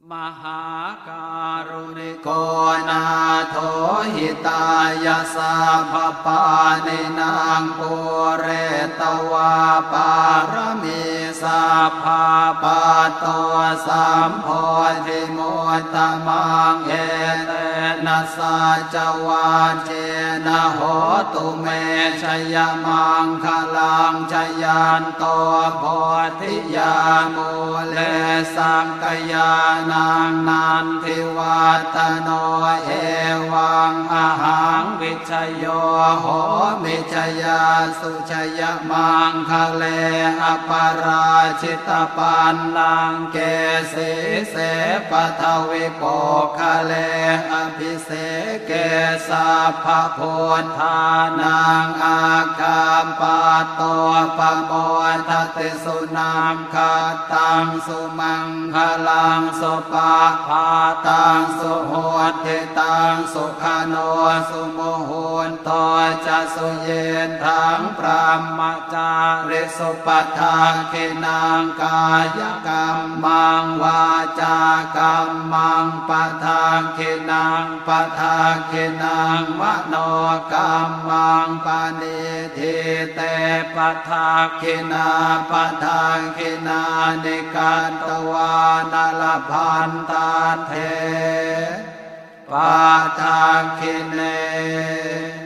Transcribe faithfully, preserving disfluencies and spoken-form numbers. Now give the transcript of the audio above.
มหาการุณิโกนาโถหิตายาสาภปานินางปุเรตวาปารมีสัพพาปะโตสัมโพธิมุตตมังเอเตนะสัจวาเจนะโหตุเมชยมังคลังชยันโตโพธิยามูเลสังกยานังนันทิวัตโนเอวังอาหังวิชโยโหมิชยาสุชยมังคะเลอปราชิตปันลังเกสีเสปทวิโปคะเลอภิเสเกสัพพโพธานังอาคามปาโตปโมทติสุนามคาตังสุมังคลังสุปาภาตังสุโหติตังสุขโนสุโมโหนโตจะสุเยนทังพระมจาริสุปทาคินังกายกรรมังวาจากรรมังปทาคินังปทาคินังมโนกรรมังปณิทิเตปทาคินาปทาคินานิการตวานลพันตาเทปทาคิเน